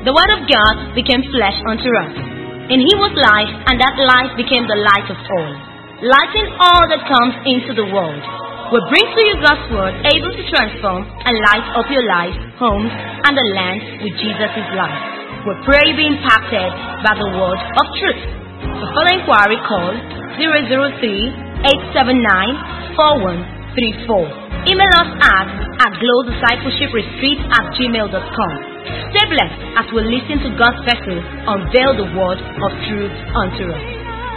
The Word of God became flesh unto us. In Him was life, and that life became the light of all, lighting all that comes into the world. We bring to you God's Word, able to transform and light up your life, homes, and the land with Jesus' life. We pray you be impacted by the Word of truth. For further inquiry, call 003-879-4134. Email us at glowdiscipleshipretreat@gmail.com. Stay blessed as we listen to God's vessel unveil the word of truth unto us.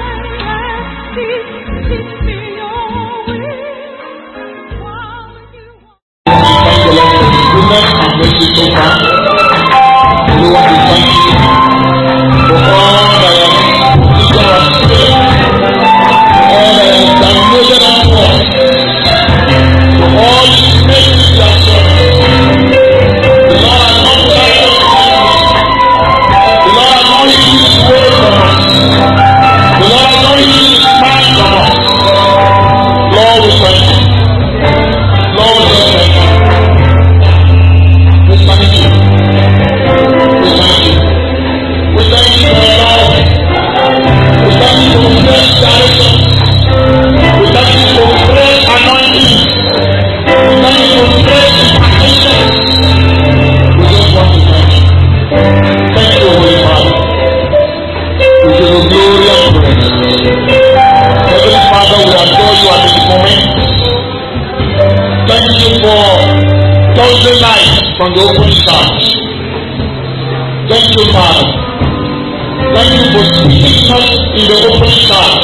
Thank the Lord for His goodness and mercy so far. We want to thank you for all that you have put into our spirit, all that you have downloaded unto us, for all the messages you have shown. The Lord has not tried us. The Lord has not hidden His word from us. The Lord has not hidden His mind from us. Lord, we thank you. Lord, we thank you. We thank you. We thank you. We thank you for your love. We thank you for fresh direction. We thank you for fresh anointing. We thank you for fresh impartation. We just want to thank you. Thank you, Holy Father. We give you glory and praise. Heavenly Father, we adore you at this moment. Thank you for Thursday night from the open church. Thank you, Father. Thank you for speaking to us in the open church.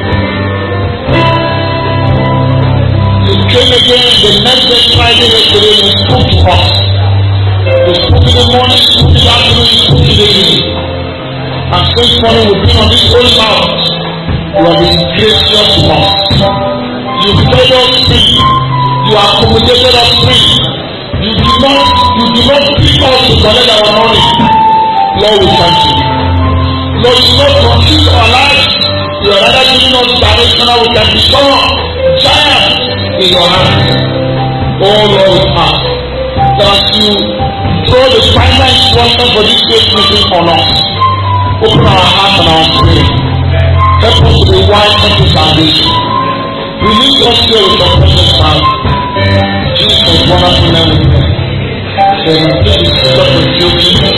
You came again the next day Friday yesterday, you spoke to us. You spoke in the morning, you spoke in the afternoon, you spoke in the evening. And since morning we've been on this whole mount. You have been gracious to us. You fed us free. You accommodated us free. You do not pick us to collect our money. Lord, we thank you. Lord, you do not confuse our lives. You are rather giving us direction how we can become giants in your hands. Oh Lord, we ask that you throw the final instruction for this great meeting on us. Open our hearts and our spirit. Help us to be wise unto salvation. Release us here with your precious Father. Jesus, wonderful name we pray. Then please stop the children.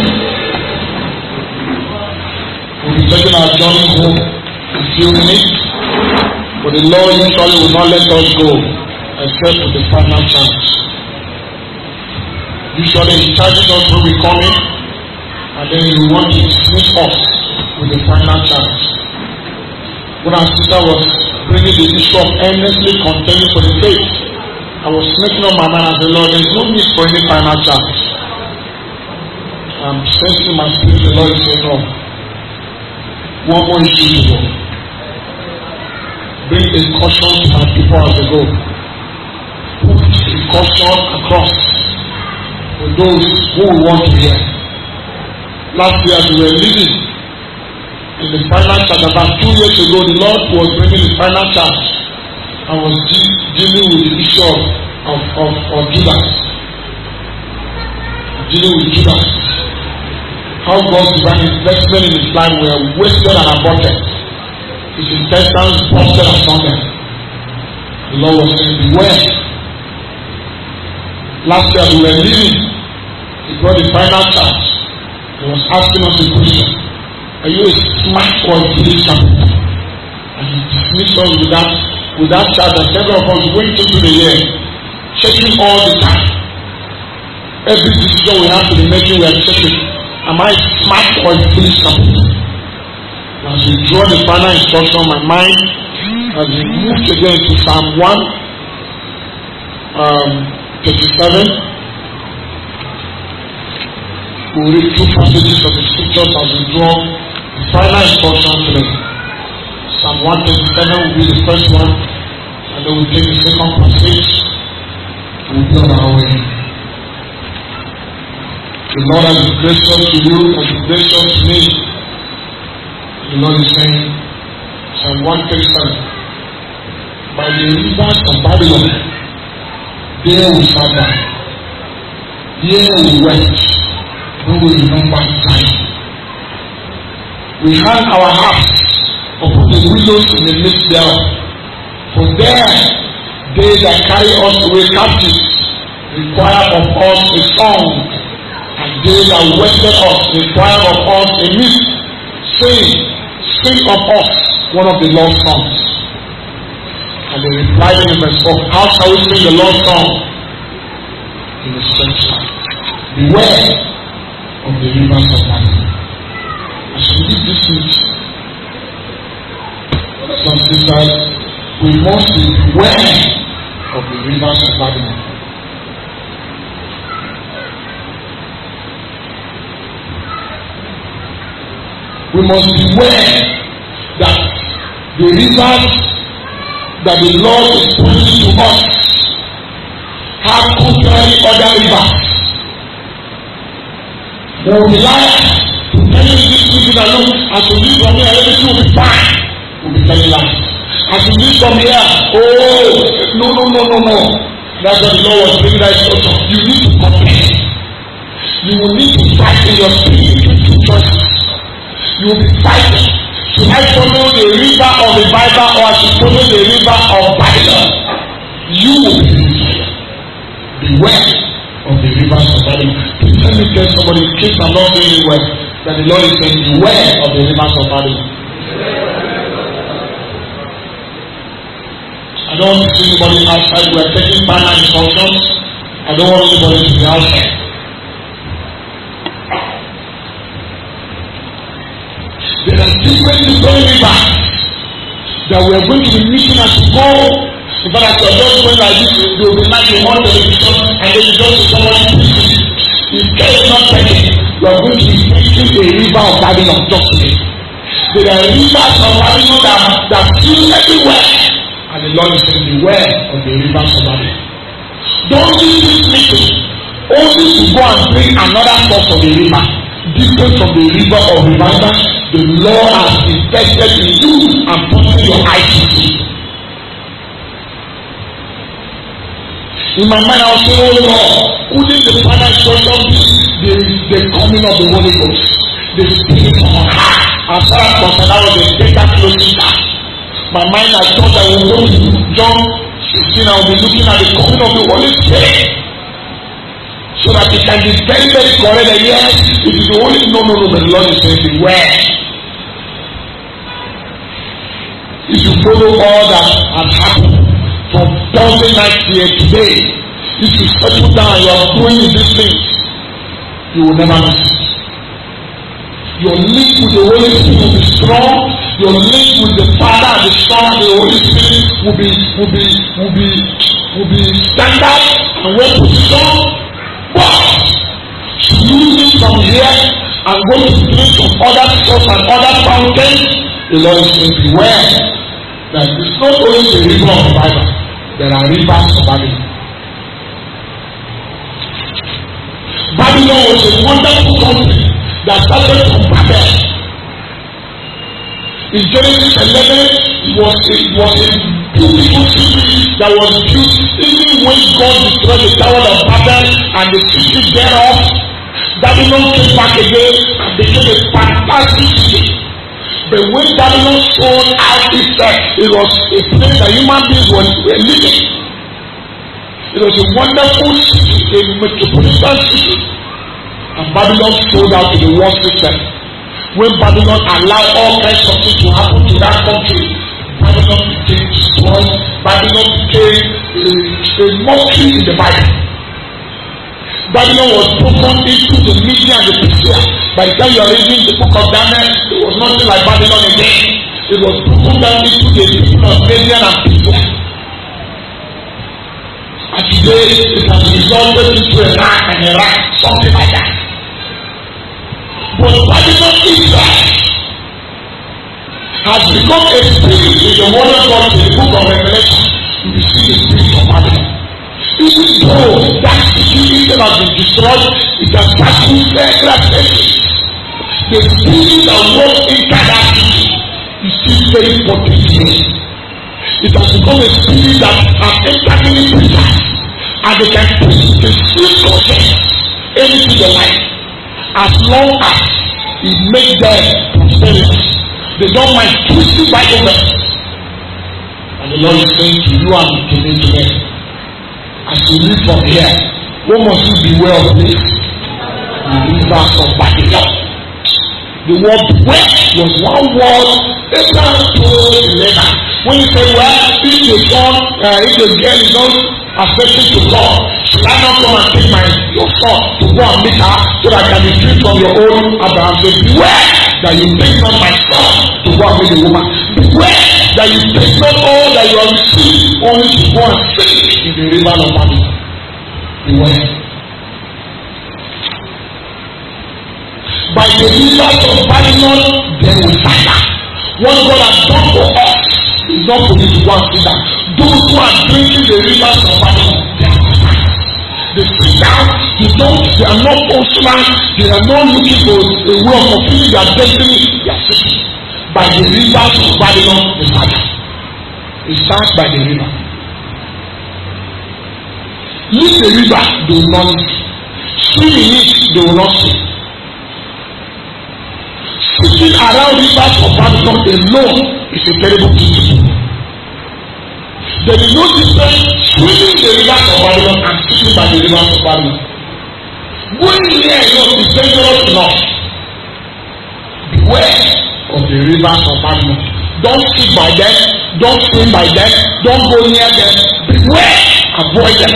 We'll be taking our journey home in a few minutes. But the Lord usually will not let us go except with the final chance. Usually He charges us when we come in, and then He will want to dismiss us with the final chance. When our sister was bringing the issue of earnestly contending for the faith, I was making up my mind and said, Lord, there is no need for any final chance. I'm sensing my spirit, the Lord is saying, no. One more issue to go. Bring a caution to my people as they go. Put a caution across for those who want to hear. Last year as we were living in the final church, about 2 years ago, the Lord was bringing the final church and was dealing with the issue of Judas. Dealing with Judas. How God's divine investment in his life were wasted and aborted. His intestines busted asunder. The Lord was saying, beware. Last year we were living. He brought the final church. He was asking us a question. Are you a smart or a foolish capital? And he dismissed us with that charge that several of us went into the year, checking all the time. Every decision we have to be making, we are checking. Am I smart or a foolish capital? As we draw the final instruction, my mind as we moved again to Psalm 137. We'll read 2 passages of the scriptures as we draw the final instruction today. Psalm 137 will be the first one, and then we'll take the second passage. We'll be on our way. The Lord has been gracious to you, has been gracious to me. The Lord is saying, Psalm 137, by the rivers of Babylon, there we sat down, there we wept, when we remember Zion. We hang our harps upon the willows in the midst thereof. For there, they that carry us away captives require of us a song, and they that waited us require of us a myth, saying, sing of us one of the Lord's songs. And they replied in verse 4, how shall we sing the Lord's song? In the strange land. Beware of the rivers of Babylon. As we read this speech, brothers and sisters, we must beware of the rivers of Babylon. We must beware that the rivers that the Lord is pointing to us have contrary other rivers. We will be liars to tell you this people that look, as we live from here, everything will be fine. We will be telling lies. As we live from here, no. That's what the Lord was bringing that instruction. You need to compare. You will need to fight in your spirit between two choices. You will be fighting. Should I follow the river of the Bible or I should follow the river of Babylon? You will be decided. Beware of the rivers of Babylon. Please let me tell somebody, in case I'm not saying it well, that the Lord is saying, beware of the rivers of Babylon. I don't want to see anybody outside. We are taking banner instructions. I don't want anybody to be outside. There are different rivers that we are going to be meeting as we go. In fact, as you are just going like this, they will be like in one television and then you just see somebody preaching. If care is not taken, you are going to be preaching a river of Babylon just today. There are rivers of Babylon that fill everywhere. And the Lord is saying, beware of the rivers of Babylon. Don't use this meeting only to go and bring another source of the river, different from the river of revival. The Lord has invested in you and put your eyes to see. In my mind, I was saying, oh Lord, wouldn't the final instruction be the coming of the Holy Ghost, the Spirit on high? As far as concerned, that was a better closing time. My mind, I thought I would go to John 16, I will be looking at the coming of the Holy Spirit. So that it can be very, very correct. And yes, it is the Holy Spirit. No, the Lord is saying, beware. If you follow all that has happened from Thursday night here today, if you settle down, you are doing these things, you will never miss it. Your link with the Holy Spirit will be strong. Your link with the Father and the Son and the Holy Spirit will be standard and well positioned. But losing from here and go to drink from other sources and other fountains, the Lord is saying, beware that it's not only the river of the Bible, there are rivers of Babylon. Babylon was a wonderful country that started from Babel. In Genesis 11, it was a beautiful city that was built even when God destroyed the Tower of Babel and the city thereof. Babylon came back again and became a fantastic city. But when Babylon sold out itself, it was a place that human beings were living. It was a wonderful city, a metropolitan city. And Babylon sold out to the world system. When Babylon allowed all kinds of things to happen to that country, Babylon became destroyed. Babylon became a mockery in the Bible. Babylon was broken into the Media and the Persia. By the time you are reading the book of Daniel, it was nothing like Babylon again. It was broken down into the people of Media and Persia. And today, it has resulted into a Iraq and Iraq, something like that. But Babylon Israel has become a spirit in the word of God in the book of Revelation. You see the spirit of Babylon. Even though that city has been destroyed, it has passed through several places. The spirit that works inside that city is still very important today. It has become a spirit that has entered many preachers, and they can preach the same content anything they like. as long as it makes them prosperous. They don't mind twisting Bible verses. And the Lord is saying to you and to me today, as you live from here, what must you beware of this? The rivers of Babylon. The word beware was one word Abraham told Rebekah. When he said, well, if the girl is not accepting to God, should I not come and take your son to go and meet her so that I can be free from your own? Abraham said, beware that you take not my son to go and meet the woman. Beware that you take not all that you have received only to go and sink in the river of Babylon. Beware. By the rivers of Babylon, there will fire. What God has done for us is not for you to go and sit down. Those who are drinking the rivers of Babylon, they sit down, they are not consulant, they are not looking for a way of fulfilling their destiny. They are sitting by the rivers of Babylon, the fire. It starts by the river. Leave the river, they will not leave. Swim in it, they will not swim. Sitting around rivers of Babylon alone is a terrible thing to do. There is no difference swimming the rivers of Babylon and sitting by the rivers of Babylon. Going near enough is dangerous enough. Beware of the rivers of Babylon. Don't sit by them, don't swim by them, don't go near them. Beware, avoid them.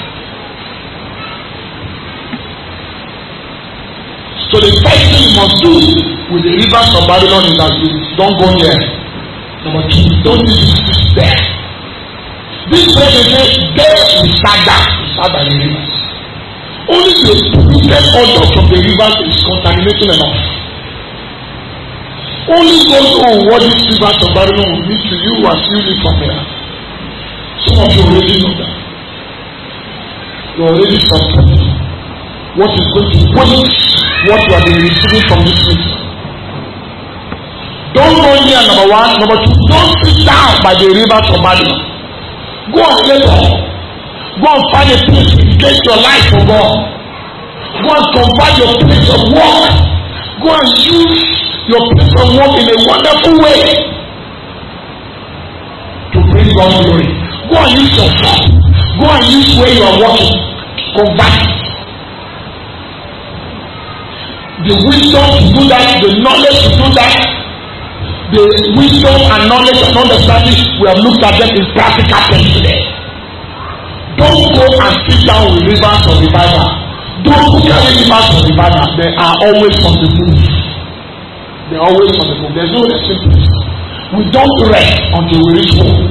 So the first thing you must do with the rivers of Babylon is that you don't go near. Number two, don't even sit there. This person says, there we sat down. We sat by the rivers. Only the polluted odor from the rivers is contaminating enough. Only God knows what these rivers of Babylon will mean to you as you live from here. Some of you already know that. You already suspect what is going to wait, what you have been receiving from this meeting. Don't go near number one. Number two, don't sit down by the rivers of Babylon. Go and labor. Go and find a place to get your life for God. Go and convert your place of work. Go and use your place of work in a wonderful way to bring God glory. Go and use your phone. Go and use where you are working. Convert it. The wisdom to do that, the knowledge to do that, the wisdom and knowledge and understanding, we have looked at them in practical terms today. Don't go and sit down with rivers of revival. Those who carry rivers of revival, they are always on the move. They are always on the move. There's no resting place. We don't rest until we reach home.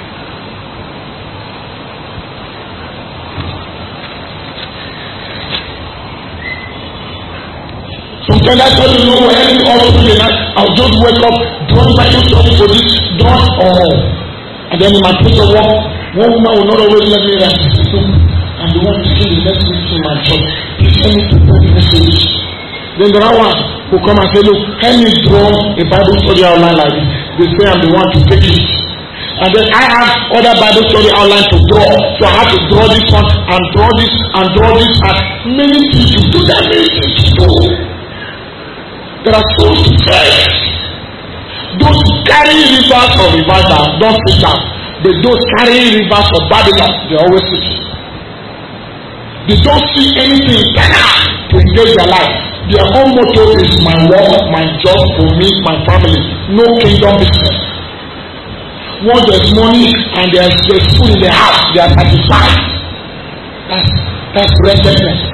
Sometimes I tell you, no, every all through the night, I'll just wake up, don't Bible study for this, don't, and then in my place of work, one woman will not always let me rest. I'm the one taking the next meeting in my church. Please help me to pray the message. Then the other one will come and say, look, help me draw a Bible study outline like this. They say I'm the one to take it. And then I have other Bible study outline to draw. So I have to draw this one and draw this and draw this and many things to do that many things to do. There are souls to serve. Those carrying rivers of revival don't sit down. But those carrying rivers of Babylon, they always sit. They don't see anything to engage their life. Their own motto is my work, my job for me, my family. No kingdom business. Once there's money and there's food in the house, they are satisfied. That's wretchedness.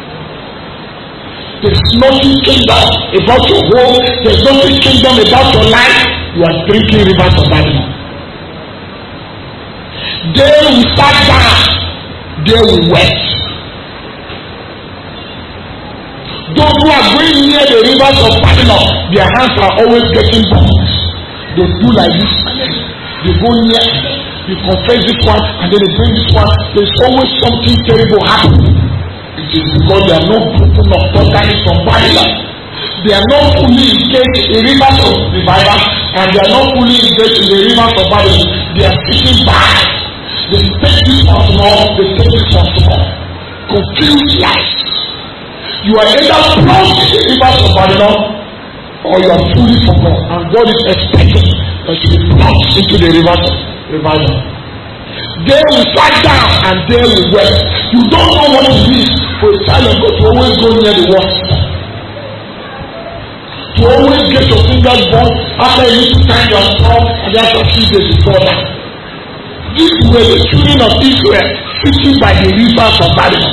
There's nothing kingdom about your home. There's nothing kingdom about your life. You are drinking rivers of Babylon. There we sat down. There we wept. Those who are going near the rivers of Babylon, their hands are always getting burnt. They do like this and then they go near, they confess this one and then they bring this one. There's always something terrible happening. It is because they are not broken up totally from Babylon. They are not fully engaged in the rivers of revival and they are not fully engaged in the rivers of Babylon. They are sitting by. They take this one small, they take this one small. Confused lives. You are either plunged in the rivers of Babylon or you are fully for God. And God is expecting that you be plunged into the rivers of revival. There we sat down and there we wept. You don't know what it is for a child of God to always go near the water. To always get your fingers burned after you need to time your strong and after 3 days before that. These were the children of Israel sitting by the rivers of Babylon.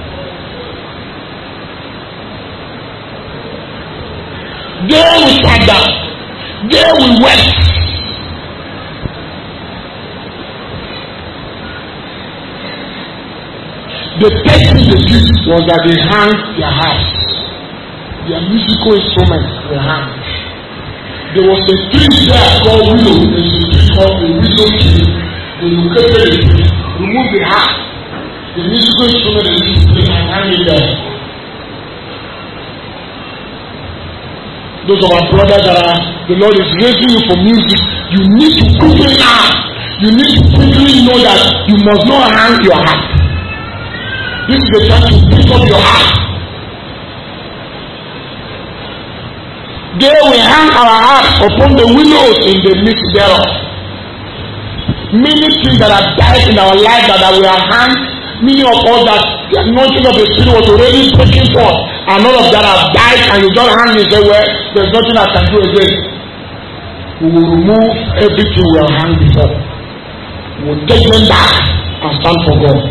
There we sat down. There we wept. The first thing they did was that they hung their harps. Their musical instruments were hung. There was a tree there called willow. There is a tree called a willow tree. They located the tree, removed the harp, the musical instrument they used to play, and hang it there. Those of our brothers that are, the Lord is raising you for music, you need to quickly learn. You need to quickly know that you must not hang your harp. This is the time to pick up your heart. There we hang our hearts upon the willows in the midst thereof. Many things that have died in our life that we are hung, many of us that the anointing of the Spirit was already breaking forth, and all of that have died, and you just hang and say, well, there's nothing I can do again. We will remove everything we have hung before. We will take them back and stand for God.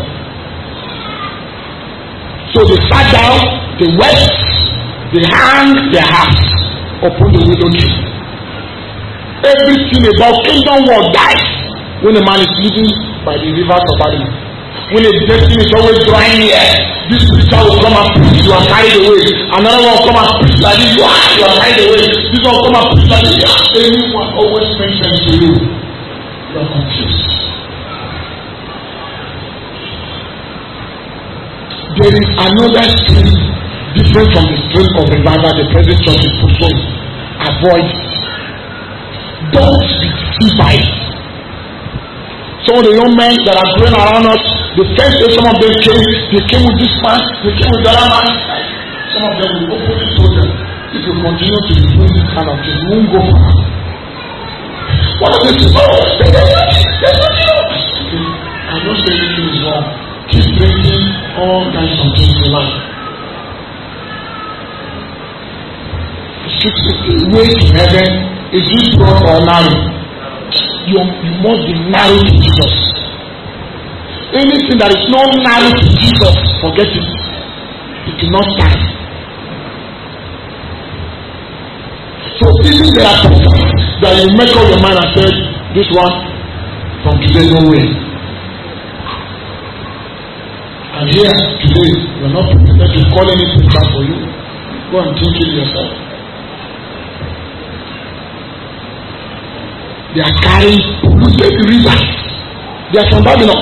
So they sat down, they wept, they hung their hearts upon the willow tree. Everything about kingdom world dies when a man is living by the rivers of Babylon. When a destiny is always drawing near, this preacher will come and preach, you are carried away. Another one will come and preach like this, you are carried away. This one will come and preach like this, anyone always mentions to you, you are confused. There is another stream different from the stream of revival the present church is pursuing. Avoid it. Don't be deceived by it. Some of the young men that are growing around us, the first day some of them came with this man, they came with the other man. Some of them will openly told them, if you continue to do this kind of thing, you won't go far. What are they saying? Oh, there's nothing. I'm not saying anything is wrong. Keep drinking all kinds of things in life. The way to heaven is it broad or narrow? You must be narrow to Jesus. Anything that is not narrow to Jesus, forget it. It will not stand. So even there are people that you make up your mind and say, this one from today no way. And here today, you are not prepared to call any preacher for you. Go and think it yourself. They are carrying polluted rivers. They are from Babylon.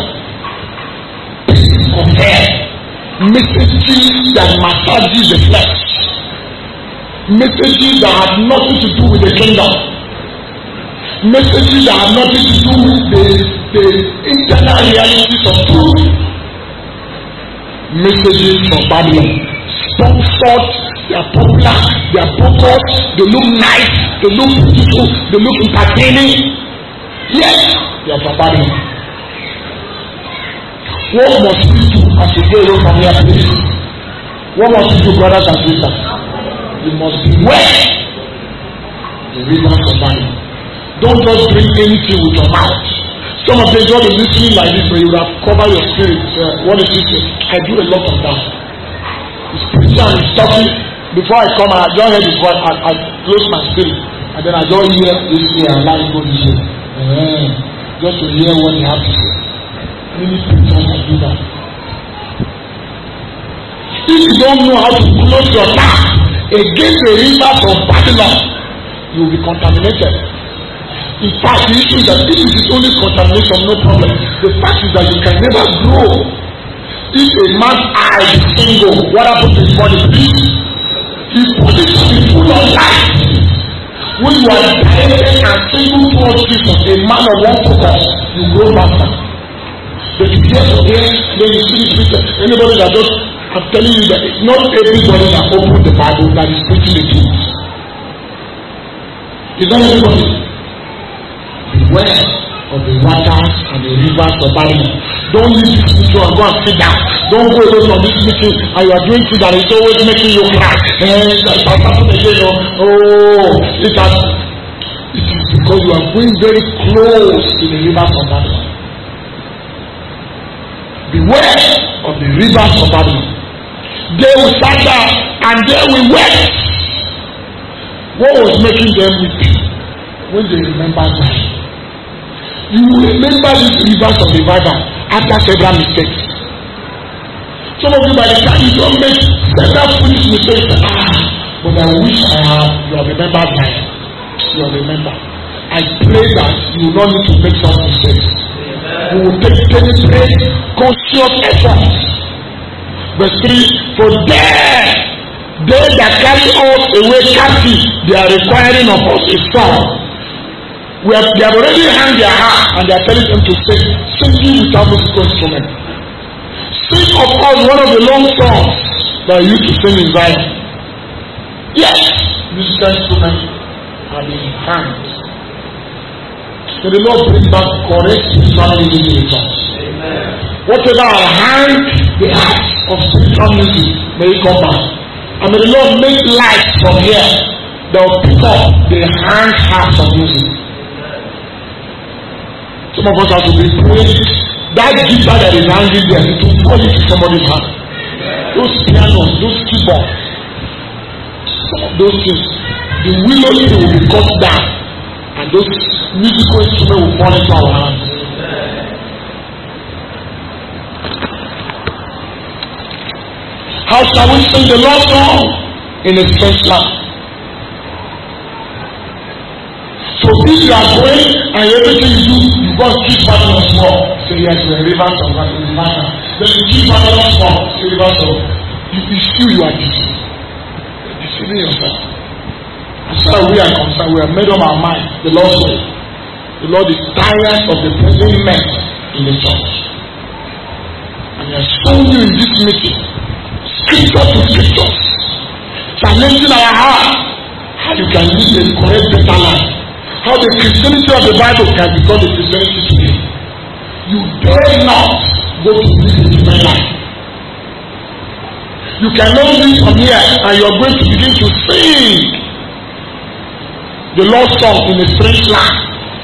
Of hell. Messages that massages the flesh. Messages that have nothing to do with the kingdom. Messages that have nothing to do with the internal realities of truth. Messages from Babylon. Sponsored, they are popular, they are focused, they look nice, they look beautiful, they look entertaining. Yes, they are from Babylon. What must we do as we go away from here, please? What must we do, brothers and sisters? We must beware the rivers of Babylon. Don't just drink anything with your mouth. Some of them just be listening like this, but you will have covered your spirit. What is this? I do a lot of that. He's preaching and he's talking. Before I come, I don't hear his voice. I close my spirit, and then I don't hear this way and let it go this way. Just to hear what he has to say. Many preachers can do that. If you don't know how to close your mouth against the rivers of Babylon, you will be contaminated. In fact, the issue is that if it is only contamination, no problem. The fact is that you can never grow. If a man's eye is single, what happens to his body? His body should be full of light. When you are directed and single towards Jesus, a man of one focus, you grow faster. But you hear from here, then you see this picture. Anybody that just I'm telling you that it's not everybody that opens the Bible that is preaching the truth. It's not everybody. Beware of the waters and the rivers of Babylon. Don't leave this meeting and go and sit down. Don't go away from this meeting and you are doing things that is always making you cry. It is because you are going very close to the rivers of Babylon. Beware of the rivers of Babylon. They will sat down and they will wept. What was making them weep? When they remember that. You will remember these rivers of the Bible after several mistakes. Some of you, by the time you don't make several foolish mistakes, but I wish I have. You have remembered that. You have remembered. I pray that you will not need to make some mistakes. You will take deliberate, conscious effort. Verse 3: For there, they that carry us away captive, they are requiring of us a song. They have already hung their heart and they are telling them to sing, singing without musical instrument. Sing of us one of the long songs that used to sing in Zion. Yes, musical instruments are being hanged. So the Lord brings back correct spiritual music in the church. Whatever are hang the hearts of spiritual music, may it come back. And may the Lord make light from here that will pick up the hang hearts of music. Some of us have to be praying. That guitar that is hanging there, it will fall into somebody's hand. Those pianos, those keyboards, some of those things, the willow tree will be cut down, and those musical instruments will fall into our hands. How shall we sing the Lord's song in a strange land? So if you are going and everything you do, you go and keep Babylon small. Say yes, the rivers of Babylon. Then you keep Babylon small. Say rivers of. You feel you are deceiving. You're deceiving yourself. As far as we are concerned, we have made up our mind the Lord's way. The Lord is tired of the present mess in the church. And He has shown you in this meeting, scripture to scriptures, challenging our heart how you can live a correct, better life. How the Christianity of the Bible can become the Christianity today. You dare not go to live a different life. You cannot live from here and you are going to begin to sing the Lord's song in a strange land.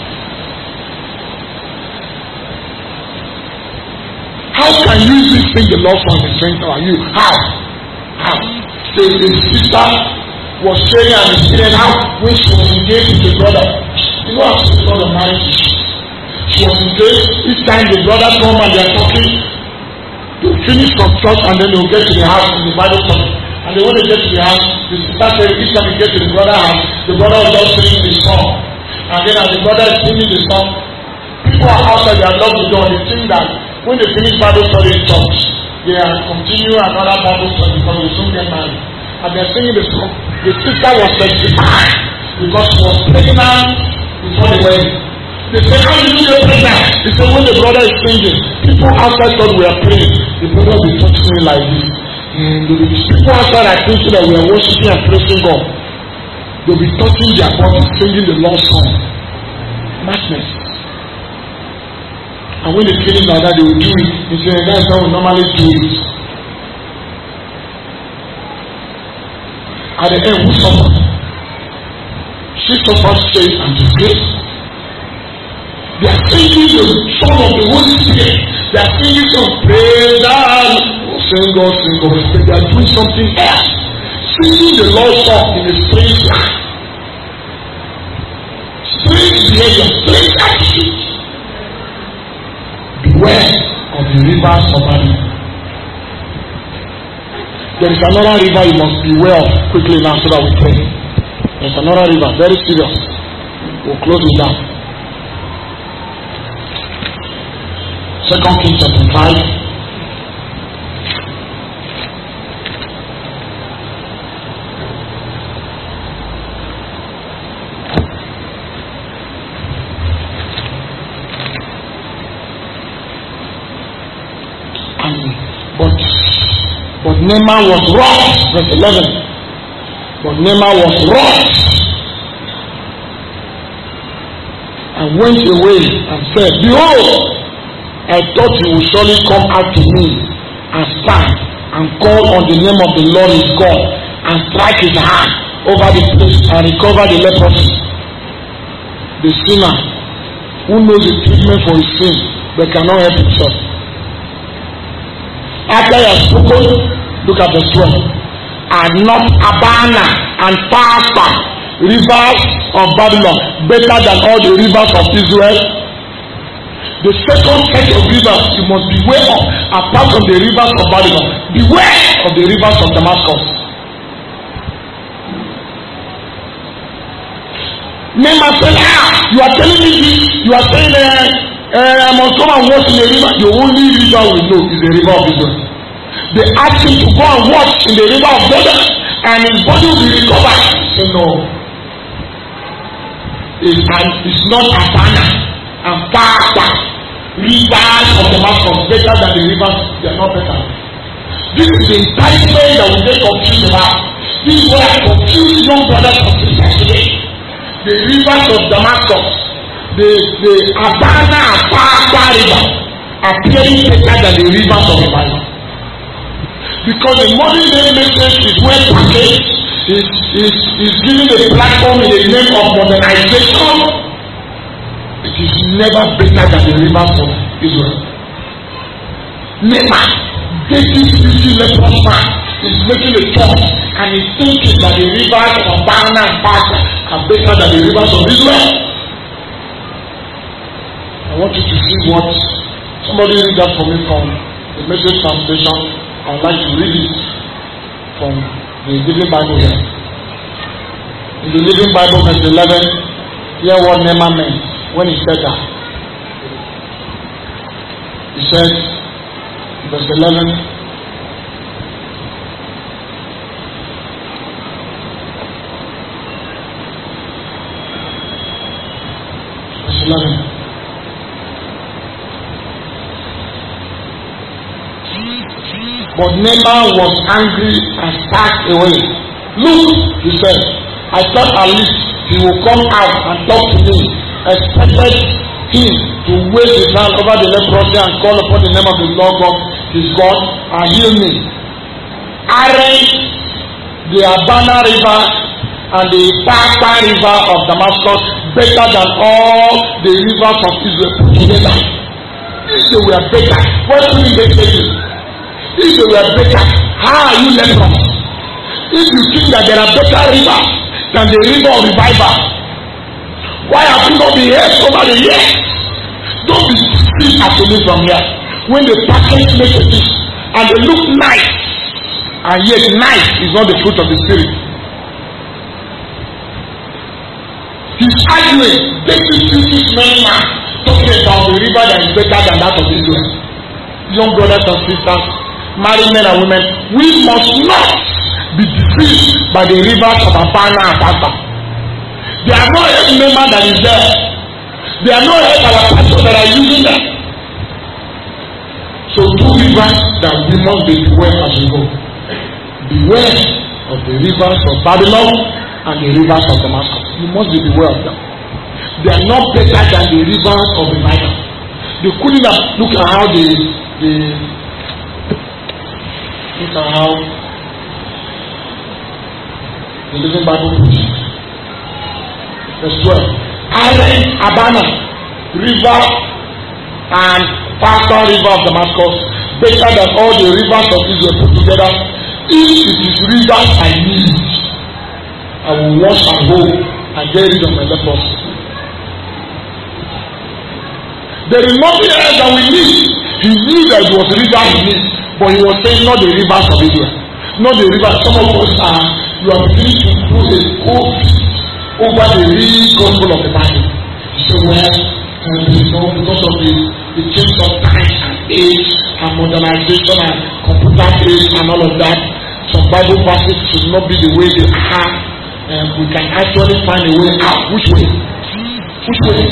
How can you even sing the Lord's song in a strange land? You how? The sister was sharing an experience how when she was engaged with the brother. You know how she was the marriage issue. She was engaged. Each time the brother come and they are talking, they finish from church and then they will get to the house in the Bible study. And then when they get to the house, the sister said each time they get to the brother's house, the brother was just singing the song. And then as the brother is singing the song, people are outside, they are locked the door. They think that when they finish Bible study in church, they are continue another Bible study because they soon get married. And they are singing the song. The sister was sanctified because she was pregnant before the wedding. They say, how did you get pregnant? They say, when the brother is singing, people outside thought we are praying. The brother will be touching me like this. And people outside are thinking that we are worshiping and praising God. They'll be touching their body, singing the Lord's song. Madness. And when they finish like that, they will do it. They say, that's how we normally do it. At the end, who suffered? She suffered shame and disgrace. They are singing the song of the Holy Spirit. They are singing some praise and sing God, sing God. They are doing something else. Singing the Lord's song in a strange land. Strange behavior, strange attitude. Beware of the rivers of Babylon. There is another river you must beware of quickly now so that we pray. There is another river, very serious. We'll close it down. 2 Kings chapter 5. But But Naaman was wroth. Verse 11. But Naaman was wroth and went away and said, Behold, I thought you would surely come out to me and stand and call on the name of the Lord his God and strike his hand over the place and recover the leprosy. The sinner who knows the treatment for his sin but cannot help himself. After he has spoken, look at verse 12. Are not Abana and Pharpar, rivers of Babylon, better than all the rivers of Israel? The second set of rivers you must beware of, apart from the rivers of Babylon, beware of the rivers of Damascus. Naaman said, you are telling me this, you are saying I must come and wash in the river. The only river we know is the river of Israel. They asked him to go and wash in the river of Jordan and his body will be recovered. He said no. It's not Abana and Pharpar, rivers of Damascus, better than the rivers. They are not better. This is the enticement that we get confused about. This is what I confuse young brothers and sisters today. The rivers of Damascus, the Abana and Pharpar river, appearing better than the rivers of the Bible. Because the modern day message is well packaged, is giving a platform in the name of modernization. It is never better than the rivers of Israel. Naaman, David's beauty leprous man, is making a choice and is thinking that the rivers of Abana and Pharpar are better than the rivers of Israel. I want you to see what somebody read that for me from the Message translation. I would like to read it from the Living Bible here. In the Living Bible, verse 11, hear what Naaman meant when he said that. He said, verse 11, verse 11. But Naaman was angry and passed away. Look, he said, I thought at least he will come out and talk to me. I expected him to wave his hand over the leprosy and call upon the name of the Lord God, his God, and heal me. Aren't the Abana river and the Pharpar river of Damascus better than all the rivers of Israel put together? If they were better, why couldn't they say this? If they were better, how are you leprous? If you think that there are better rivers than the river of revival, why have you not been helped over the years? Don't be deceived as you live from here. When the package messages and they look nice, and yet nice is not the fruit of the Spirit. He's arguing, this man talking about the river that is better than that of Israel. Young brothers and sisters, married men and women, we must not be deceived by the rivers of Abana and Pharpar. There are no Naaman that is there. There are no our pastors that are using them. So two rivers that we must be beware as we go. Beware of the rivers of Babylon and the rivers of Damascus. You must be beware of them. They are not better than the rivers of the Bible. They couldn't have look at how look at how the Living Bible puts it. Verse 12. Abana river and Pharpar river of Damascus better than all the rivers of Israel put together. If it is rivers I need, I will wash and hold and get rid of my leprosy. There is nothing else that we need. He knew that it was the river he needs, but he was saying not the rivers of Israel, not the rivers. Some of us are, you are beginning to do a cold over the real gospel of the Bible. You say, well, because of the change of time and age and modernization and computer age and all of that, some Bible verses should not be the way they are. We can actually find a way out. Which way? Which way?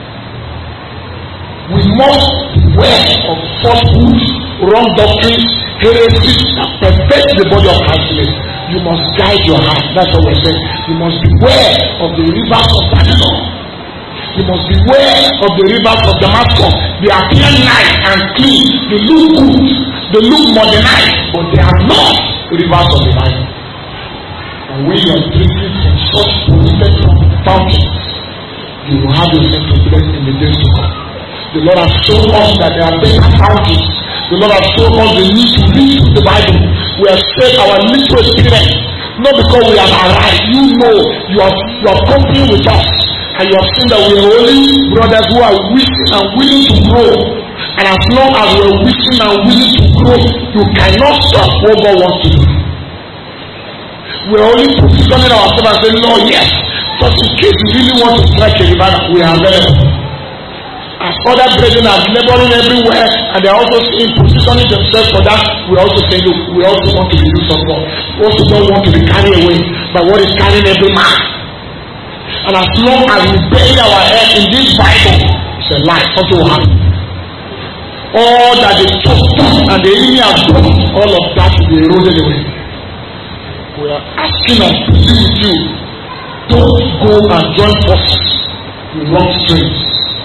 We must beware of falsehood, wrong doctrines, heresy that perverts the body of Christ. You must guide your heart. That's what we're saying. You must beware of the rivers of Babylon. You must beware of the rivers of Damascus. They appear nice and clean. They look good. They look modernized, but they are not rivers of the Bible. And when you are drinking from such polluted fountains, you will have yourself to bless in the days to come. The Lord has shown us that there are better fountains. The Lord has shown us the need to read the Bible. We have said our little experience, not because we have arrived. You know, you are company with us, and you have seen that we are only brothers who are wishing and willing to grow. And as long as we are wishing and willing to grow, you cannot stop what God wants to do. We are only positioning ourselves and saying, Lord, yes, just in case you really want to strike a revival, we are available. As other brethren are laboring everywhere and they are also positioning themselves for that, we also say, look, we also want to be used of God. We also don't want to be carried away by what is carrying every man. And as long as we bury our head in this Bible, it's a lie, something will happen. All that the church done and the enemy has done, all of that will be eroded away. We are asking and pleading with you, don't go and join forces with wrong strings.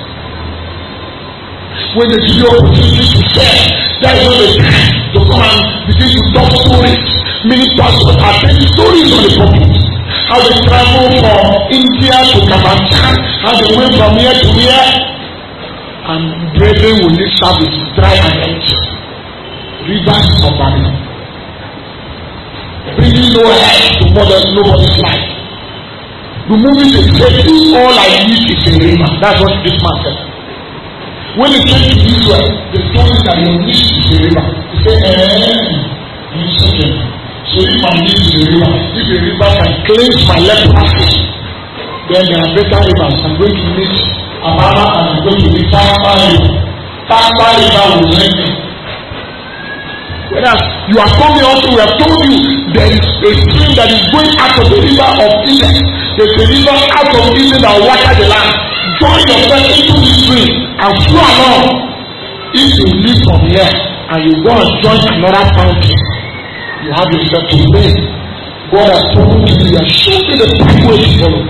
When they give you opportunity to share, that is not the time to come and begin to talk stories. Many pastors are telling stories on the pulpit. How they travel from India to Kazakhstan, how they went from here to here, and brethren will need service dry and empty. Rivers of Babylon, bringing no help to nobody's life. Removing the safety, all I need is a river. That's what this man said. When they came to Israel, they told him that your need is a river. He said, I'm second. So if my need is a river, if a river can cleanse my leprosy, then there are better rivers. I'm going to meet Ababa and I'm going to meet Tapa River. Tapa River will drink me. Whereas you have told me also, we have told you there is a stream that is going out of the river of Eden. There's a river out of Eden that will water the land. Join yourself into the stream and flow along. If you leave from here and you go and join another fountain, you have yourself to win. God has told you, you are showing the pathway to follow.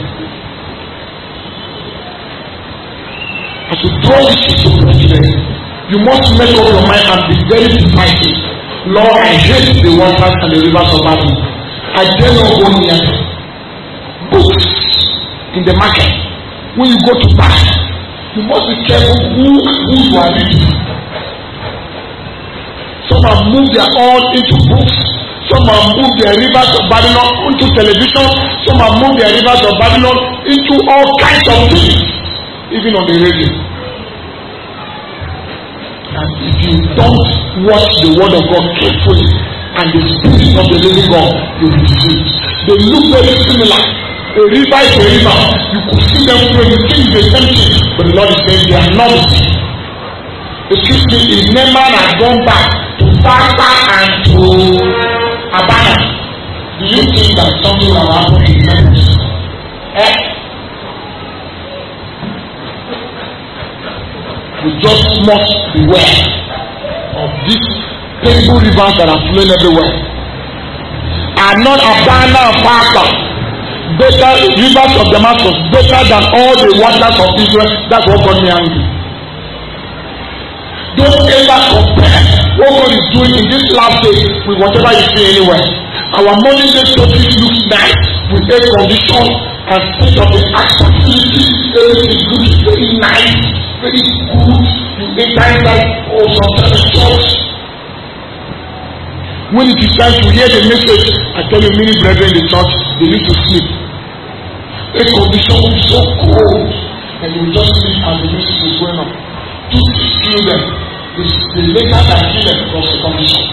As you draw this to prejudice, you must make up your mind and be very decisive. Lord, I hate the waters and the rivers of Babylon. I dare not go near them. Books in the market. When you go to buy, you must be careful who you are reading. Some have moved their own into books. Some have moved their rivers of Babylon into television. Some have moved their rivers of Babylon into all kinds of things, even on the radio. And if you don't watch the word of God carefully and the spirit of the living God, you will be deceived. They look very similar. A river is a river. You could see them through. You think the same thing, but the Lord is saying they are not. Excuse me, if Naaman had gone back to Farsa and to Abana, do you think that something will happen in Naaman? We just must beware of these terrible rivers that are flowing everywhere. Are not Abana and Farsa better, rivers of Damascus better than all the waters of Israel? That's what got me angry. Don't ever compare what God is doing in this last day with whatever you see anywhere. Our modern day churches look nice with air condition and state of the art facility. Everything is good, very nice, very good. You enter inside or sometimes church. When it is time to hear the message, I tell you, many brethren in the church, they need to sleep. Air condition will be so cold, and you will just sleep as the message is going on. To kill them, the later than kill them because the condition.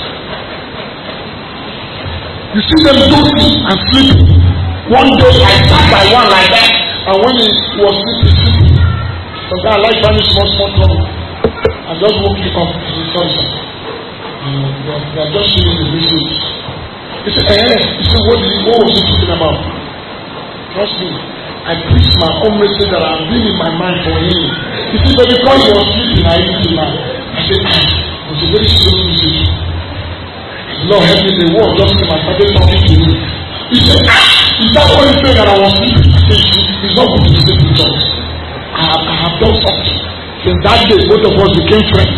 You see them dozing and sleeping. One day I sat by one like that, and when he was sleeping, sometimes I like finding small trouble. I just woke him up to the sunshine. They are just hearing the message. He said, what was he talking about? Trust me, I preached my own message that I've been in my mind for him. He said, but because he was sleeping, I used to laugh. I said, it was a very serious message. Lord help me, the word just came and started talking to me. He said, is that what he said that I was sleeping? I said, it's not good to sleep with us. I have done something. Since that day, both of us became friends.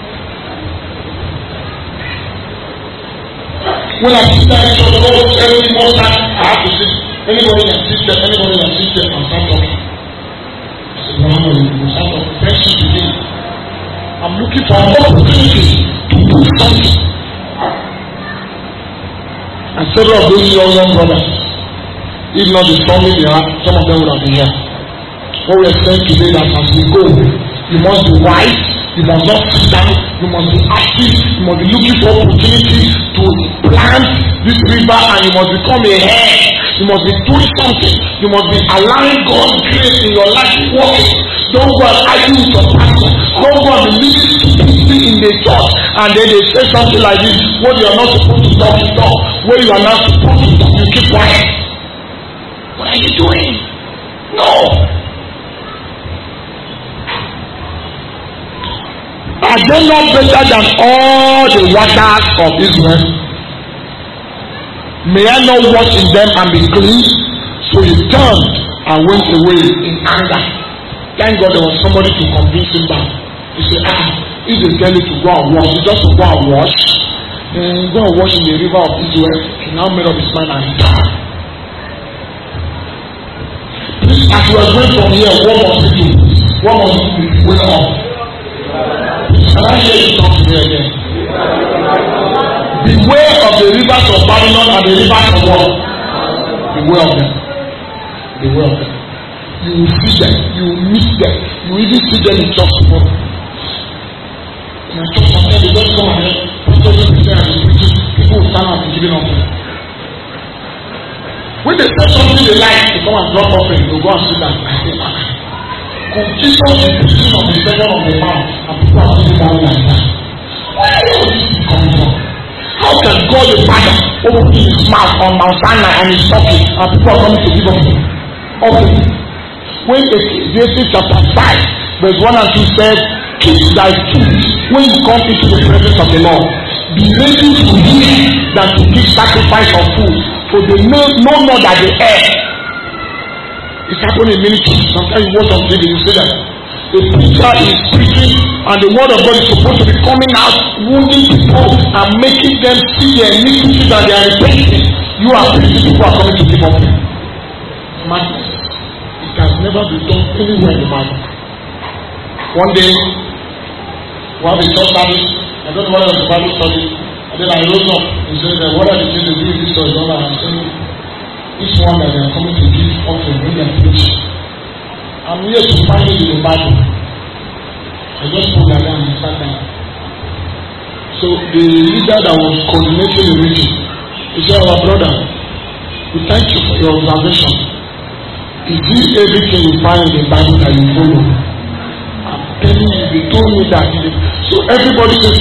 When I sit down in church, Lord tell me more time, I have to sit. Anybody can sit there, and start talking. I said, no, we start talking. Friendship begin. I'm looking for an opportunity to do something. And several of those young brothers, if not the family they have, some of them would have been here. What we are saying today that as we go, you must be wise, you must not sit down, you must be active, you must be looking for opportunity to plant this river, and you must become a head. You must be doing something. You must be allowing God's grace in your life to work. Don't go and argue with your pastor. Don't go and be living stupidly in the church, and then they say something like this. What you are not supposed to talk, you talk. What you are not supposed to talk, you keep quiet. What are you doing? No. Are they not better than all the waters of Israel? May I not wash in them and be clean? So he turned and went away in anger. Thank God there was somebody to convince him back. He said, if they tell you to go and wash, you just to go and wash. Go and wash in the river of Israel. He now made up his mind and died. Please, as you are going from here, what must you do? What must you do? Wake up. Can I hear you talk to me again? Beware of the rivers of Babylon and the rivers of what? Beware of them. Beware of them. You will see them. You will meet them. You will even see them in church tomorrow. In a church sometimes they just come and pastors will present and preaching. People will stand up and giving up. When they say something they like, they come and drop off and they go and sit down. I say, confusion is preaching on the second of the mouth, and people are sitting down like that. Where are all these people coming from? How can God the Father open his mouth on Mount Sinai and he's talking, and people are coming to give up? Okay. When Ecclesiastes chapter 5, verse 1 and 2 says, keep thy food when you come into the presence of the Lord. Be ready to hear than to give sacrifice of food, for they know more that the air. It's happening in ministry. Sometimes you watch on TV, you see that the preacher is preaching and the word of God is supposed to be coming out, wounding people and making them see their iniquity that they are repenting. You are preaching, people are coming to give up. Madness. It has never been done anywhere in the Bible. One day, we have a church service. I don't know what was the Bible study. And then I rose up and said, what are the things they do in this church? And I'm saying, each one that they are coming to give offering when they are preaching. I'm here to find it in the Bible. I just put that down and sat down. So the leader that was coordinating the meeting, he said, our brother, we thank you for your observation. Is this everything you find in the Bible that you follow? I'm telling you, they told me that. So everybody says,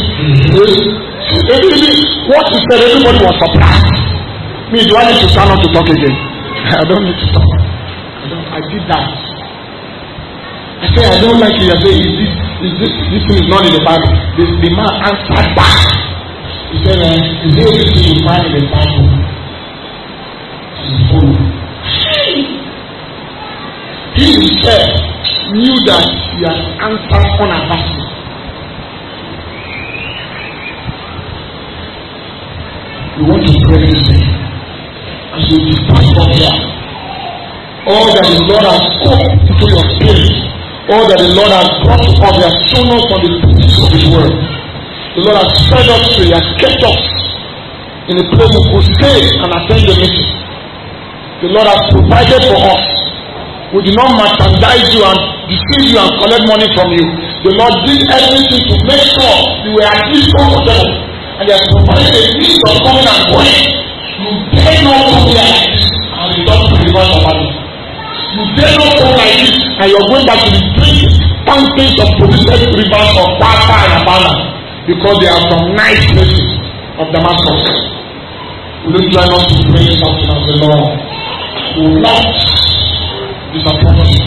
what he said, everybody was surprised. Me, do I need to stand up to talk again? I don't need to talk. I did that. I say I don't like it. I say this thing is not in the Bible. The man answered back. He said, is there anything you find in the Bible? And follow. He himself knew that he had answered unabashedly. We want to pray this thing. As you depart from here, all that the Lord has come into your spirit, all that the Lord has brought to us, He has shown us on the pages of His word. The Lord has spread us free, He has kept us in a place we could stay and attend the meeting. The Lord has provided for us. We do not merchandise you and deceive you and collect money from you. The Lord did everything to make sure you were at least comfortable. And He has provided a means of coming and going. You dare not come here like this and return to the river of Babylon. You dare not come like this and you're going back to the three fountains of polluted rivers of Papa and Abana, because they are from nice places of Damascus. Will you try not to pray something as the Lord will not disappoint you?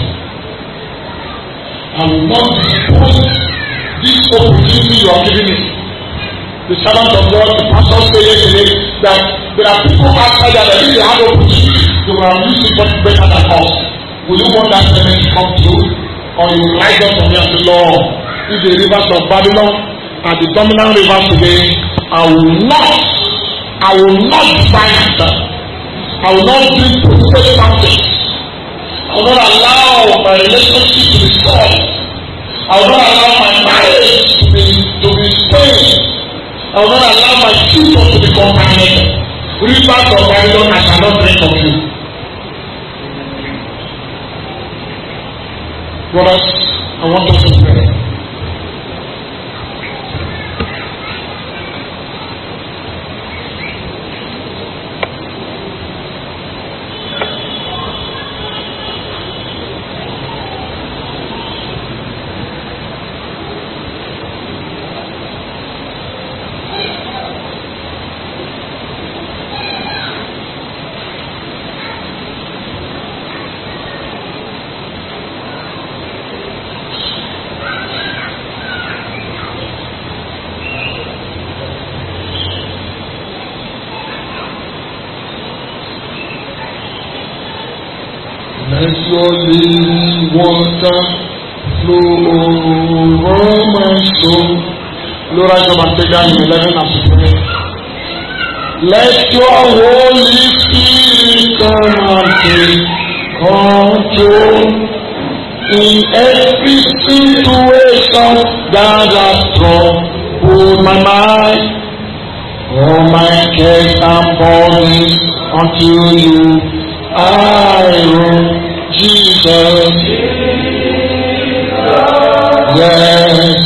I will not disappoint this opportunity you are giving me. The servant of God, the pastor said yesterday that there are people outside that if they have opportunity, they will have used it much better than us. Will you want that payment to come through? Or you will rise up from here and say, Lord, if the rivers of Babylon are the dominant rivers today, I will not define myself. I will not drink prophetic fountains. I will not allow my relationship to be spoiled. I will not allow my marriage to be stained. I will not allow my future to be contaminated. Rivers of Babylon, I cannot drink of you. Brothers, I want us to pray. Let your living water flow over my soul. Lord, I come and take that in 11 as we pray. Let your Holy Spirit come and take control in every situation that has troubled my mind. All my cares and burdens unto you I owe. Jesus, yes,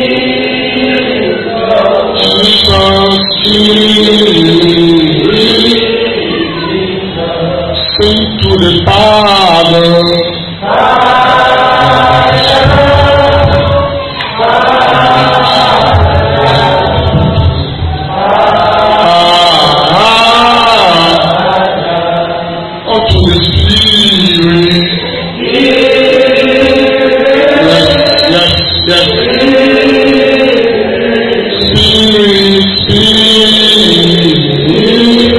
Jesus, sing to the Father. Unto the Spirit. Yes.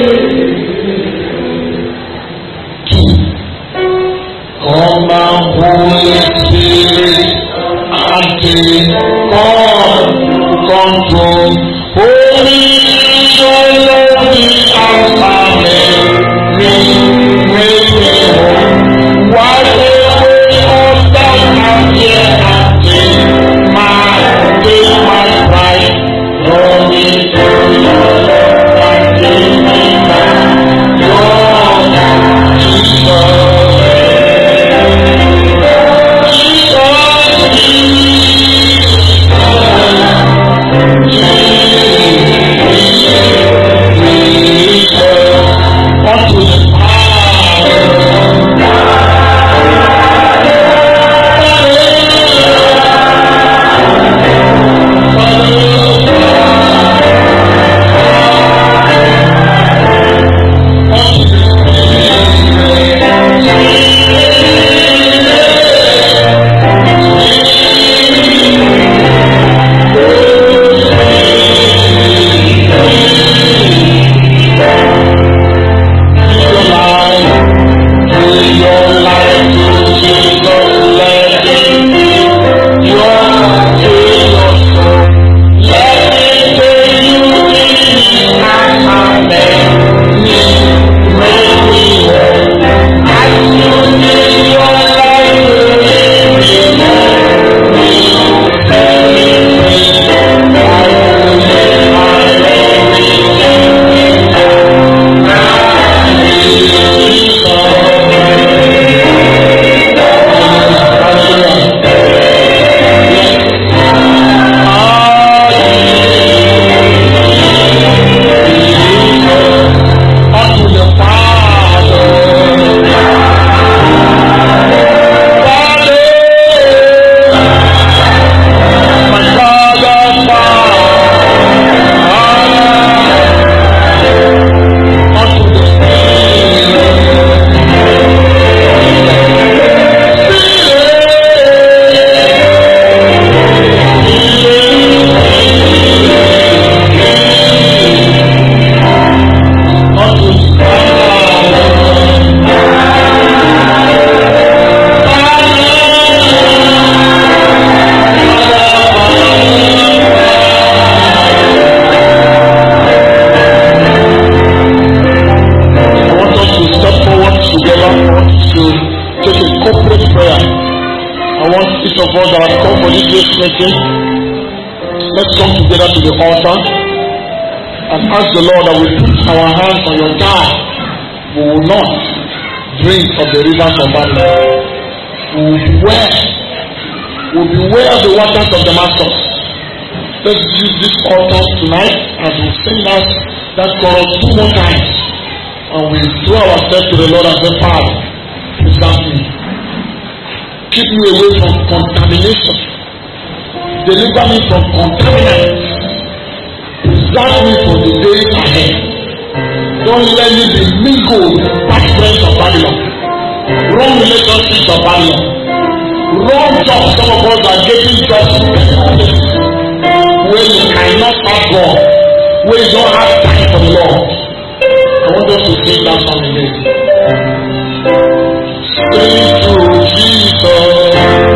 Spirit. Come and meeting, let's come together to the altar and ask the Lord that we put our hands on your thigh. We will not drink of the rivers of Babylon. We will beware of the waters of Damascus. Let's use this altar tonight as we sing that chorus 2 more times. And we throw ourselves to the Lord and say, Father, preserve me. Keep me away from contamination. Deliver me from contaminants. Preserve me from the days ahead. Don't let me be mingled with bad friends of Babylon. Wrong relationships of Babylon. Wrong jobs. Some of us are getting jobs where you cannot have God. Where you don't have time for the Lord. I want us to sing that song again. Sing to Jesus.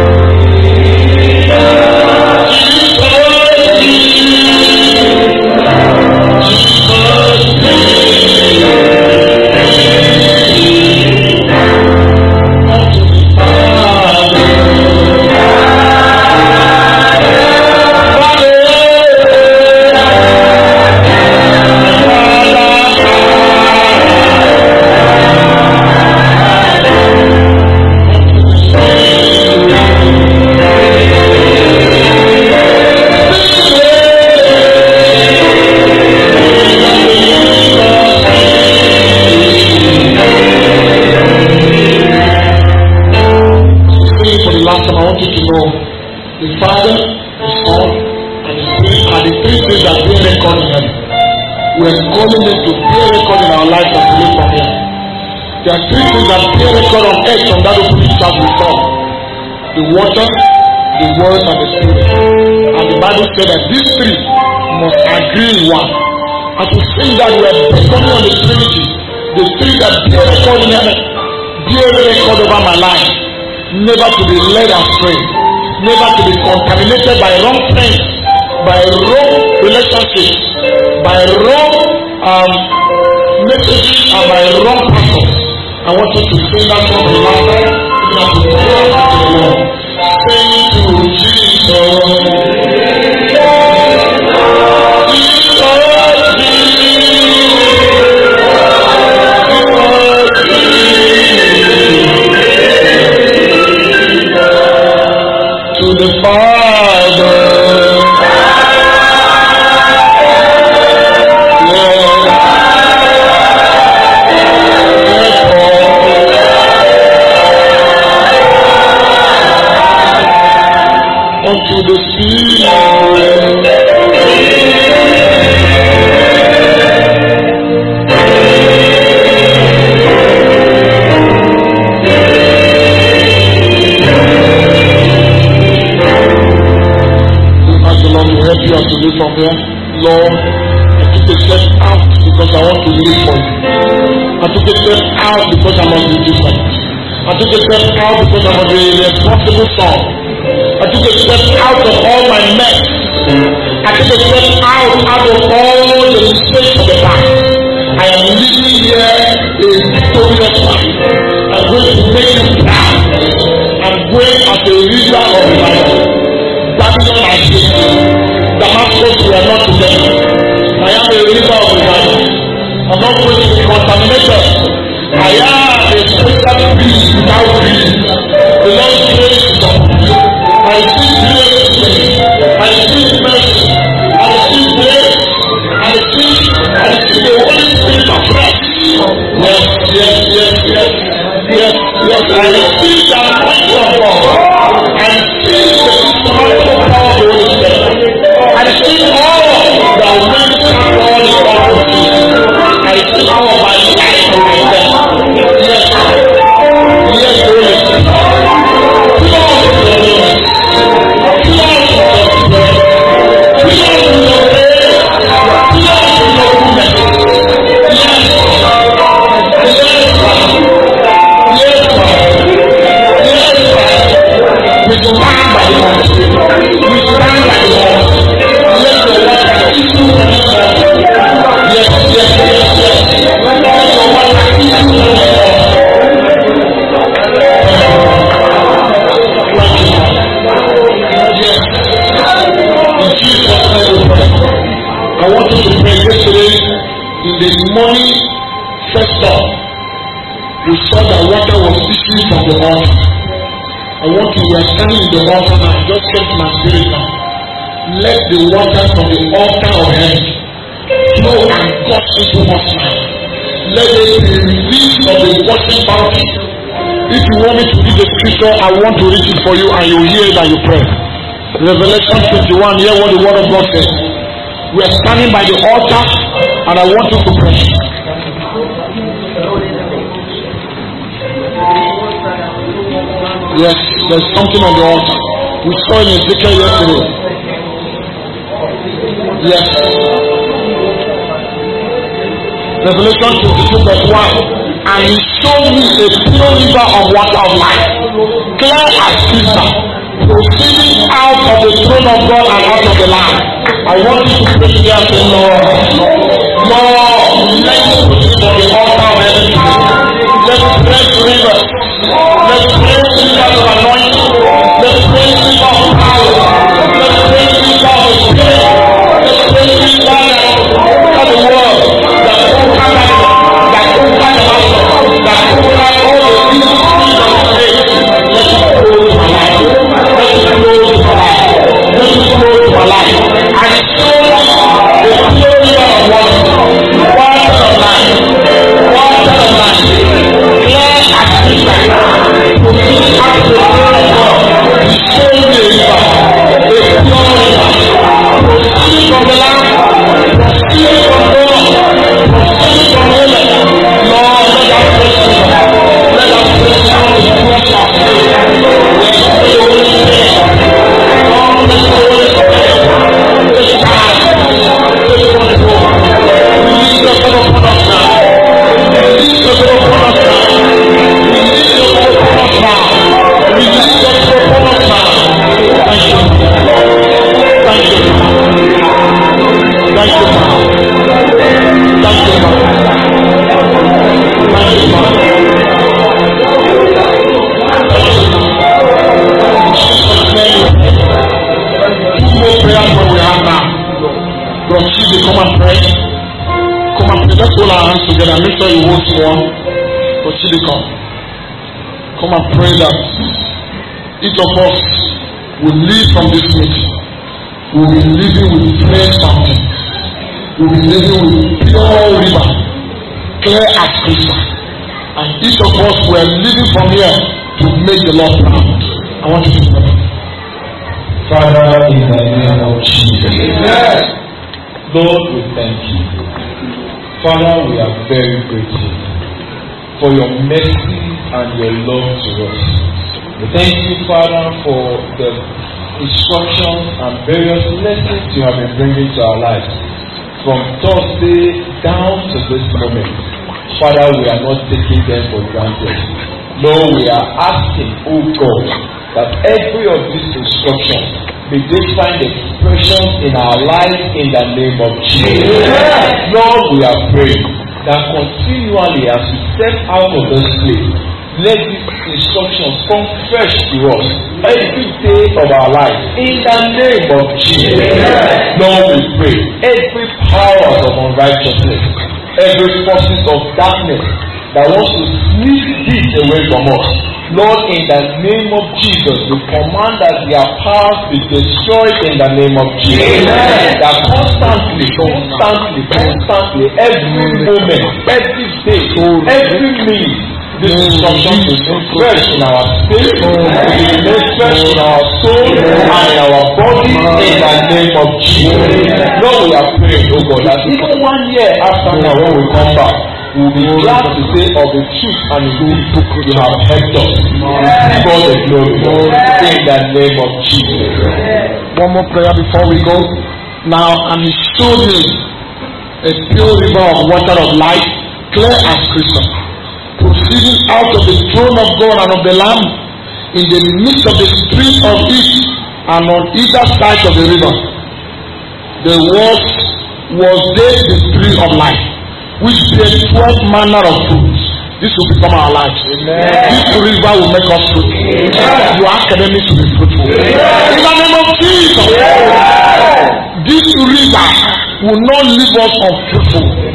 The Father, the Son, and the Spirit are the 3 things that bear record in heaven. We are calling them to bear record in our lives as we live from here. There are 3 things that bear record on earth from that opening chapter we saw. The water, the word, and the Spirit. And the Bible said that these 3 must agree in one. As we sing that, we are becoming on the Trinity. The 3 that bear record in heaven, bear record over my life. Never to be led astray. Never to be contaminated by wrong friends, by wrong relationships, by wrong messages, and by wrong pastors. I want you to sing that song the last time. You have to pray out to the Lord. Sing to Jesus. To the Father, unto the Spirit. Help you as to live from here. Lord, I took a step out because I want to live for you. I took a step out because I must be different. I took a step out because I must be a responsible son. I took a step out of all my mess. I took a step out of all the mistakes of the past. I am living here a victorious life. I'm going to make you proud. I'm going as a leader of the Bible. Babylon has been Damascus, we are not together. I am a river of revival. I'm not going to be contaminated. I am a special being without being. The Lord's grace is upon me. I see grace. I see mercy. I see grace. I see the Holy Spirit of rest. Yes. I see the anointing of God. I see the supernatural power of the Holy Spirit. I see all the wisdom of God in all of you. I see all of my life and my death. Yes, Holy Spirit. Yes, morning first up, we saw that water was issuing from the altar. I want you, we are standing in the altar now. Just came to my spirit now. Let the water from the altar of heaven flow and gush into us now. Let it be released of the washing fountain. If you want me to read the scripture, I want to read it for you, and you hear it and you pray. Revelation 21, hear what the word of God says. We are standing by the altar, and I want you to pray. Yes, there's something on the altar. We saw in Ezekiel yesterday. Yes. Revelation 22 verse 1. And he showed me a pure river of water of life, clear as crystal, proceeding out of the throne of God and out of the Lamb. I want you to pray here and say, Lord, let me proceed from the altar of heaven today. Let's pray rivers. Let's pray rivers of anointing. Let's pray rivers of power. Let's pray rivers of the Spirit. Let's pray rivers of the world. Together, make sure you hold one. Proceed, come and pray that each of us will leave from this meeting. We will be living with fresh fountain. We will be living with pure river, clear as crystal. And each of us were living from here to make the Lord proud. I want you to pray. Father, in the name of Jesus, Lord, we thank you. Father, we are very grateful for your mercy and your love to us. We thank you, Father, for the instructions and various lessons you have been bringing to our lives. From Thursday down to this moment, Father, we are not taking them for granted. Lord, we are asking, oh God, that every of these instructions may they find expression in our life in the name of Jesus. Yes. Lord, we are praying that continually as we step out of this place, let these instructions come fresh to us every day of our life in the name of Jesus. Yes. Lord, we pray every power of unrighteousness, every forces of darkness that wants to sneak this away from us, Lord, in the name of Jesus, we command that their powers be destroyed in the name of Jesus. Amen. That constantly, every moment, every day, every minute, this instruction is fresh in our spirit, it is fresh in our soul and in our body in the name of Jesus. Lord, we are praying, oh God, that even 1 year after now when we come back, we will be glad to say of the truth and indeed you have helped us. For the glory in the name of Jesus. One more prayer before we go. Now, and he showed me a pure river of water of life, clear as crystal, proceeding out of the throne of God and of the Lamb, in the midst of the stream of it, and on either side of the river. There was there the tree of life, which bears 12 manner of fruits. This will become our lives. Amen. This river will make us fruitful. Amen. Your academics will be fruitful. Amen. In the name of Jesus. Amen. This river will not leave us unfruitful.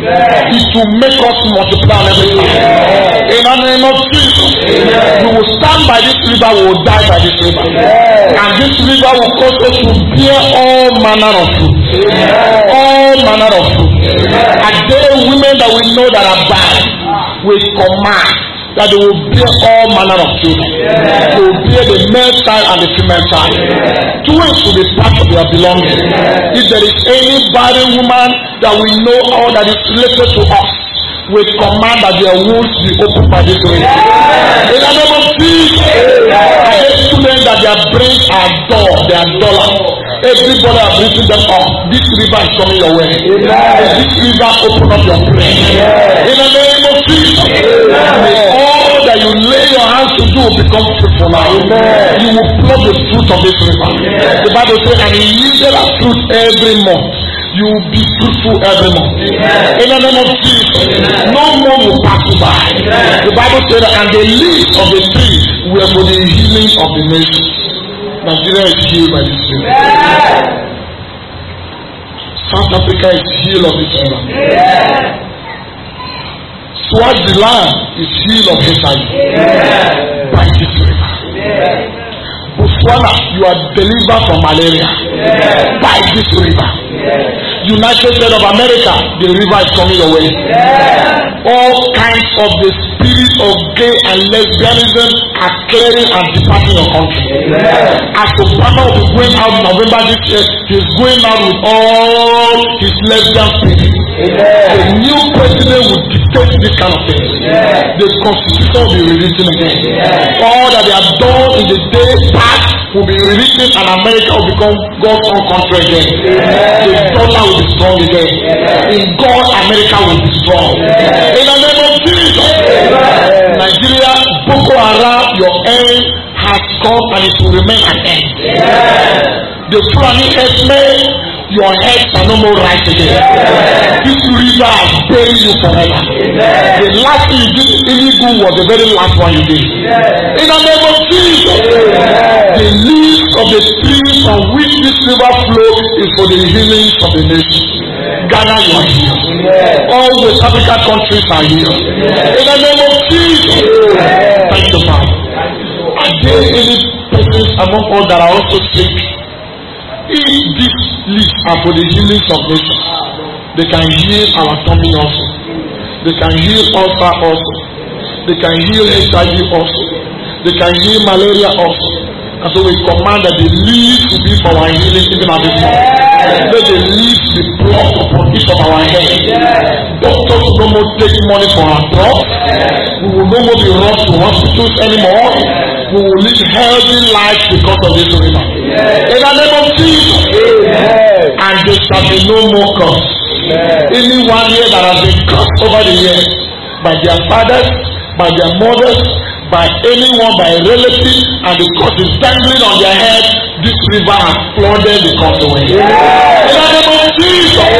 It will make us multiply on every side. In the name of Jesus. We will stand by this river, we will die by this river. And this river will cause us to bear all manner of fruit. All manner of fruit. And there women that we know that are barren, we command that they will bear all manner of children. They will bear the male child and the female child. Twins will be part of their belonging. If there is any barren woman that we know or that is related to us, we command that their wombs be opened by this way. In the name of Jesus, I say to them that their brains are dull, they are duller. Everybody has written them off. This river is coming your way. This river open up your brain. In the name of Jesus, may all that you lay your hands to do become fruitful now. You will pluck the fruit of this river. The Bible says, and he yielded a fruit every month. You will be fruitful every month. In the name of Jesus, no more will pass you by. The Bible says, and the leaves of the tree were for the healing of the nations. Nigeria is healed by this river. South Africa is healed of this river. Swaziland is healed of HIV by this river. Botswana, you are delivered from malaria by this river. United States of America, the river is coming your way. All kinds of the spirit of gay and lesbianism are clearing and departing your country. As Obama will be going out in November this year, he is going out with all his lesbian spirit. The new president will dictate this kind of thing. The constitution will be rewritten again. All that they have done in the day past will be rewritten, and America will become God's own country again. The dollar will be strong again. In God, America will be strong. In the name of Jesus. Nigeria, Boko Haram, your end has come and it will remain an end. The Fulani herdsmen, your head shall no more rise again. This river has buried you forever. The last thing you did illegal was the very last one you did. In the name of Jesus, the leaves of the trees from which this river flows is for the healing of the nation. Ghana, you are here. All West African countries are here. In the name of Jesus, thank you, Father. Are there any persons among us that are also sick? If these leaves are for the healings of nations, they can heal our tummy also. They can heal ulcer also. They can heal HIV also. They can heal malaria also. And so we command that the leaves will be for our healing even at this moment. Let the leaves be plucked upon each of our heads. Doctors will no more take money for our drugs. We will no more be rushed to hospitals anymore. We will live healthy lives because of this river. In the name of Jesus. And there shall be no more curse. Anyone here that has been cursed over the years by their fathers, by their mothers, by anyone, by a relative, and the curse is dangling on their head, this river has flooded the curse away. In the name of Jesus.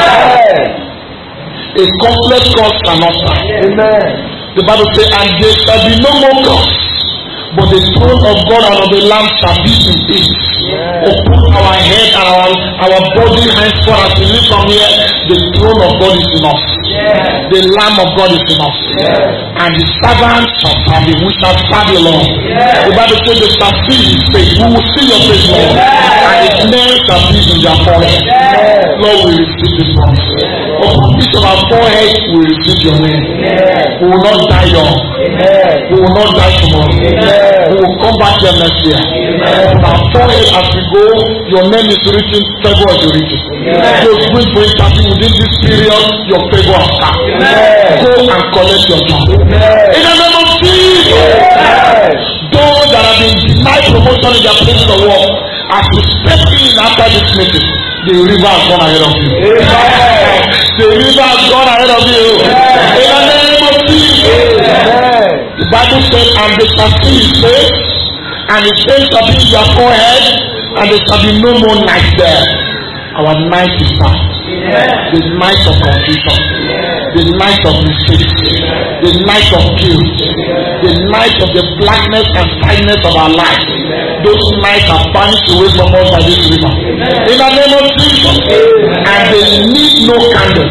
A complex curse cannot stand. The Bible says, and there shall be no more curse, but the throne of God and of the Lamb shall be in it. Upon our head and our body henceforth as we live from here, the throne of God is in us. The Lamb of God is in us. And the servants shall serve him. We shall serve the Lord. The Bible says they shall see his face. We will see your face, Lord. And his name shall be in their forehead. Lord, we receive this promise. Upon each of our foreheads, we receive your name. We will not die young. We will not die tomorrow. We will come back here next year. On our forehead as we go, your name is written, favor is written. Those who for interview within this period, your favor has come. Go and collect your job. In the name of Jesus. Those that have been denied promotion in their places of work, as you step in after this meeting, the river has gone ahead of you. The river has gone ahead of you. In the name of Jesus. The Bible says, and they shall see his face, and his face shall be in their forehead, and there shall be no more night there. Our night is past. The night of confusion, the night of mistakes, the night of guilt, the night of the blackness and silence of our life. Those nights are banished away from us by this river. In the name of Jesus. And they need no candle.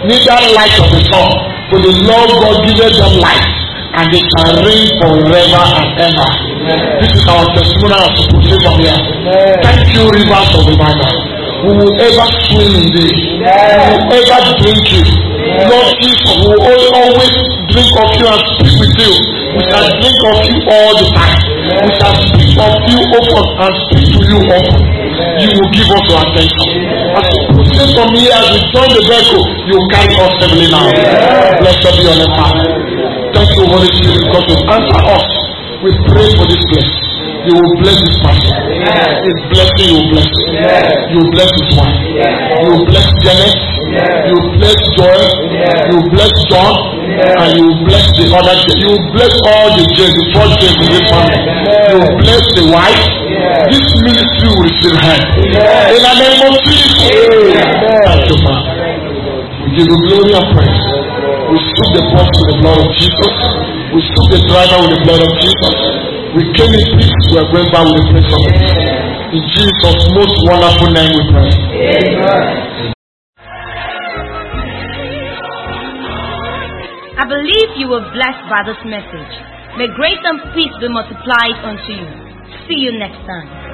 neither light of the sun, but the Lord God giveth them light, and they shall reign forever and ever. This is our testimony as we proceed from here. Thank you, rivers of revival. We will ever swim in thee. We will ever drink you. Lord Jesus, we will always drink of you and speak with you. We shall drink of you all the time. We shall speak of you often and speak to you often. You will give us your attention. As we proceed from here, as we join the vehicle, you will carry us heavily now. Blessed be your name, Father. Thank you, Holy Spirit, because you answer us. We pray for this place. You will bless this person. His blessing, you will bless. You will bless his wife. You will bless Janet. You will bless Joel. You will bless John. And you will bless the other. You will bless all the James, the first James in this family. You will bless the wife. This ministry will receive help. In the name of Jesus. Thank you, Father. We give you glory and praise. We soak the box with the blood of Jesus. We soak the driver with the blood of Jesus. We came in peace. We are going back with the place of peace. In Jesus' most wonderful name we pray. Amen. I believe you were blessed by this message. May grace and peace be multiplied unto you. See you next time.